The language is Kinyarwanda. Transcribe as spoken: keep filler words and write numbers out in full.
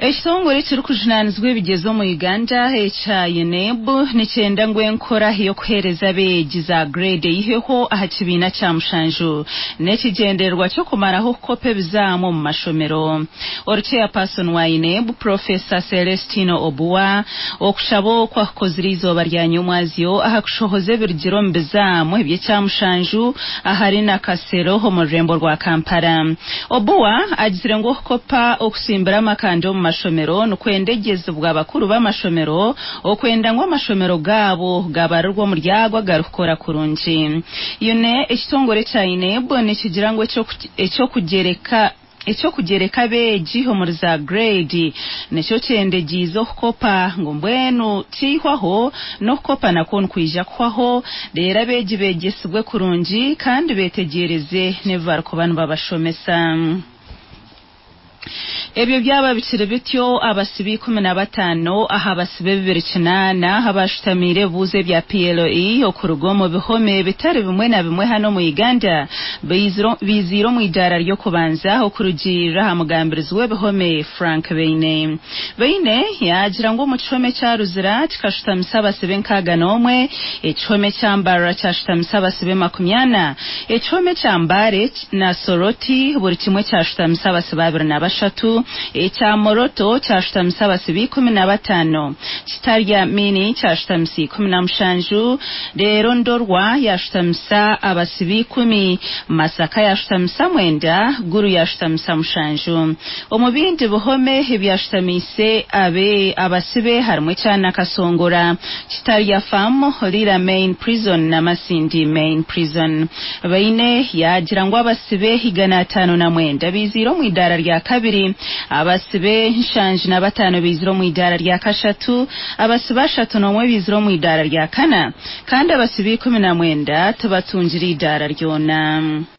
Ekitongole kirukujunanizwe bigezo mu Uganda echa yenebu nichenda ngwenkora yo kuhereza beegi za grade yiheho aha kibina kya mushanju nekigenderwa cyo kumaraho kope bizamu mu mashomero. Orchea person wa yenebu Professor Celestino Obuwa okushabo kwa kozirizo baryanyumwazyo aha kushohoze birigiro mbizamu ebye kya mushanju ahari na kasero ho mu rembo rwa Kampala. Obuwa agizire ngo kopa okusimbira makando mu mashomero nukwendegeza bw'abakuru b'amashomero okwenda ngo amashomero gabo gabarurwa mu ryagwa garukora kurunji. Yone ekitongore cya Inebo nikigira ngo echo kugereka echo kugereka beegi ho muri za grade necho cyendegizo kopa ngo mbwenu tihwaho no kopa nakon kwija kwaho rera beegi begesibwe kurunji kandi betegereze nevar ko bantu babashomesa. Ebyo byaba bikire bityo abasibi kumi na batanu aha basibe bibiri kinana habashitamire buze bya P L E okurugomo bihome bitari bimwe na bimwe hano mu Uganda biziro biziro mu idara ryo kubanza okurugira hamugambirizo webihome Frank Beine Beine yagira ngo mu kihome cya Ruzira kikashitamisa abasibe nkaga nomwe ekihome cya Mbara cyashitamisa abasibe makumyana ekihome cya Mbare na Soroti buri kimwe cyashitamisa abasibe babiri na bashatu echa Moroto cyashitamisa abasibi kumi na batanu kitarya mini cyashitamisi kumi na mushanju rero ndorwa yashitamisa abasibi kumi Masaka yashitamisa mwenda Guru yashitamisa mushanju omubindi buhome byashitamise abe abasibe harumwe cyana Kasongora kitarya Famo Lira Main Prison na Masindi Main Prison. Baine yagira ngo abasibe higana atanu na mwenda biziro mu idara rya kabiri abasibe nshanji na batanu biziro mu idara rya kashatu abasiba shatu nomwe biziro mu idara rya kana kandi abasibi kumi na mwenda tubatunjira idara ryona.